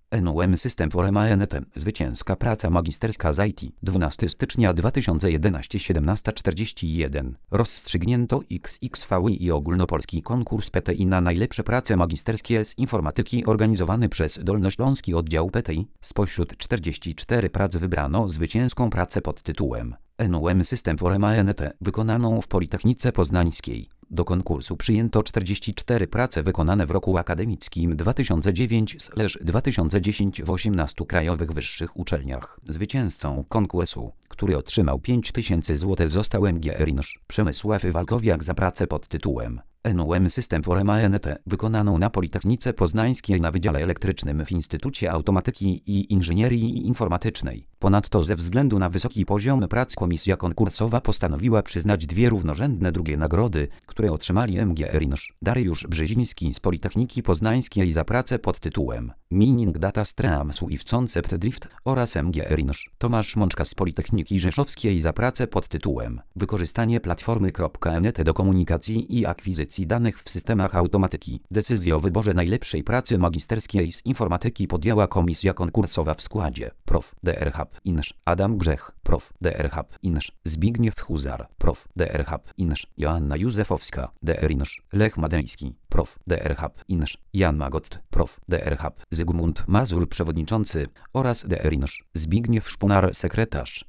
NUM System for MANT. Zwycięska praca magisterska z IT. 12 stycznia 2011 17:41. Rozstrzygnięto XXVI i ogólnopolski konkurs PTI na najlepsze prace magisterskie z informatyki organizowany przez Dolnośląski Oddział PTI. Spośród 44 prac wybrano zwycięską pracę pod tytułem NUM System for MANT wykonaną w Politechnice Poznańskiej. Do konkursu przyjęto 44 prace wykonane w roku akademickim 2009/2010 w 18 krajowych wyższych uczelniach. Zwycięzcą konkursu, który otrzymał 5000 zł, został MGR-INSZ Przemysław Walkowiak za pracę pod tytułem NUM System for MANT wykonaną na Politechnice Poznańskiej na Wydziale Elektrycznym w Instytucie Automatyki i Inżynierii Informatycznej. Ponadto ze względu na wysoki poziom prac komisja konkursowa postanowiła przyznać dwie równorzędne drugie nagrody, które otrzymali MGR-INSZ Dariusz Brzeziński z Politechniki Poznańskiej za pracę pod tytułem Mining Data Streams with Concept Drift oraz MGR-INSZ Tomasz Mączka z Politechniki Rzeszowskiej za pracę pod tytułem Wykorzystanie platformy.net do komunikacji i akwizycji danych w systemach automatyki. Decyzję o wyborze najlepszej pracy magisterskiej z informatyki podjęła komisja konkursowa w składzie Prof. Dr. Hub-INSZ Adam Grzech, Prof. Dr. Hub-INSZ Zbigniew Huzar, Prof. Dr. Hub-INSZ Joanna Józefowska, Dr.INSZ Lech Madejski, Prof. Dr. Hub-INSZ Jan Magot, Prof. Dr. Hub Zygmunt Mazur przewodniczący oraz Dr.INSZ Zbigniew Szpunar sekretarz.